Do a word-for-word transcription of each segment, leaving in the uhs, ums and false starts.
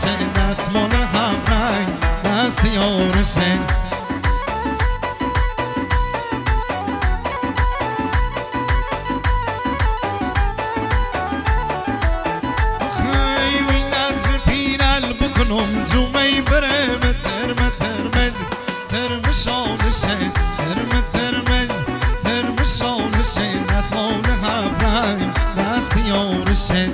یارشه دستمال هفرنگ دست یارشه خیلی نظر پیرل بکنم جومی بره ترم ترمد ترم شانشه ترم ترمد ترم شانشه دستمال هفرنگ دست یارشه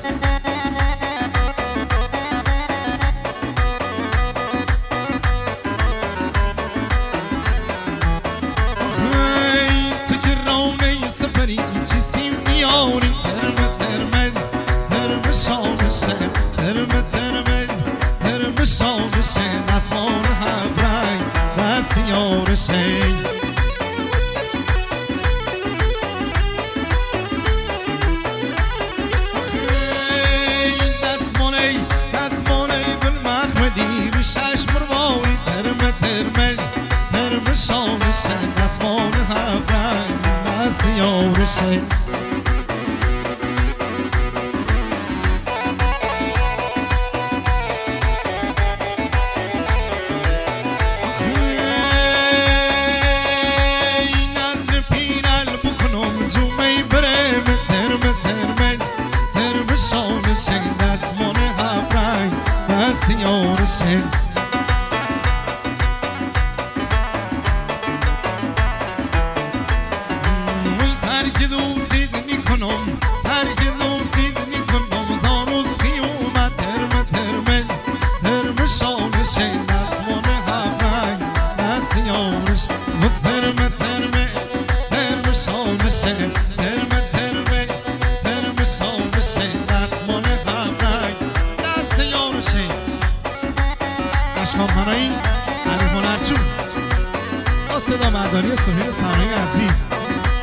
یاری ترم ترمد ترم شانشه ترم ترمد ترم شانشه دستمال هفرنگ دست یارشه دستمالی دستمالی بالمخمدی بشش مرواری ترم ترمد ترم شانشه دستمال هفرنگ دست یارشه دستمال هفرنگ دست یارشه ترک دوستید میکنم ترک دوستید میکنم تا روز قیامت ترم ترمه ترم شانشه دستمال هفرنگ دست یارشه ترم ترمه ترم شانشه ترم ترمه ترم شانشه دستمال اشکام هنایی علی هنرجو با صدا مردانی سهیل سامی عزیز